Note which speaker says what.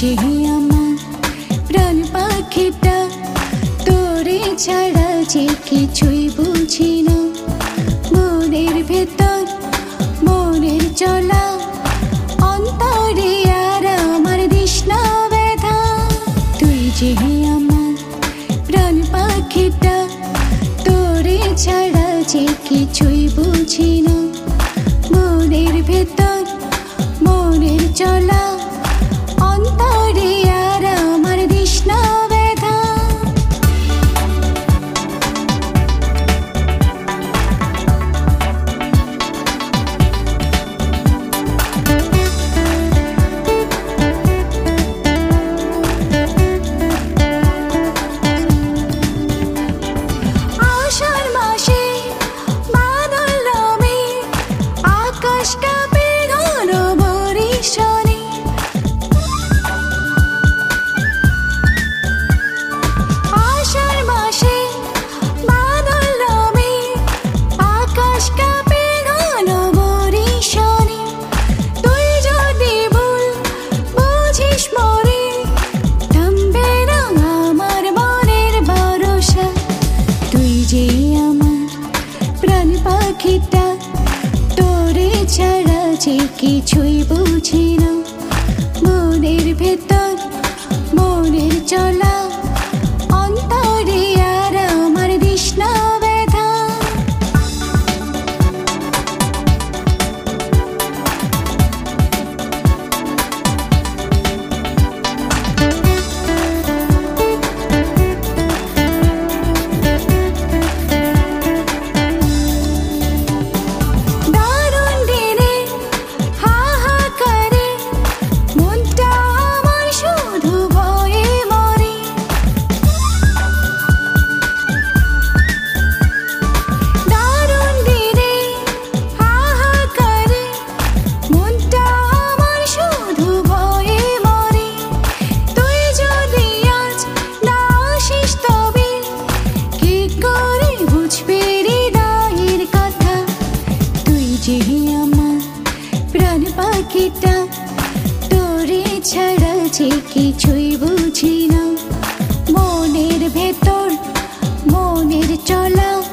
Speaker 1: যে আমার প্রাণ পাখিটা, তোরে ছাড়া যে কিছুই বুঝি না। মনের ভেতর মনের চলা, অন্তরে আর আমার তৃষ্ণা ব্যথা। তুই যে আমার প্রাণ পাখিটা, তোরে ছাড়া যে কিছুই বুঝি না। মনের ভেতর মনের চলা, অন্তরে আর আমার তৃষ্ণা ব্যথা। আষাঢ় মাসে বাদল নামে, আকাশ কাঁপে ঘন বর্ষণে। আষাঢ় মাসে বাদল নামে, আকাশ কাঁপে ঘন বর্ষণে। তুই যদি ভুল বুঝিস মরে, থামবে না আমার মনের ভরসা। তুই যে আমার প্রাণ পাখিটা, তোরে ছাড়া যে কিছুই বুঝি না। মনের ভেতর মনের চলা, অন্তরে আর আমার তৃষ্ণা ব্যথা। দারুণ দিনে হাহাকারে, মনটা আমার শুধু ভয়ে মরে। দারুণ দিনে হাহাকারে, মনটা আমার শুধু ভয়ে মরে। তুই যদি আজ না আসিস, তবে কি করে বুঝবি হৃদয়ের কথা। তুই যে আমার প্রাণ পাখিটা, তোরে ছাড়া যে কিছুই বুঝি না। মনের ভেতর মনের চলা,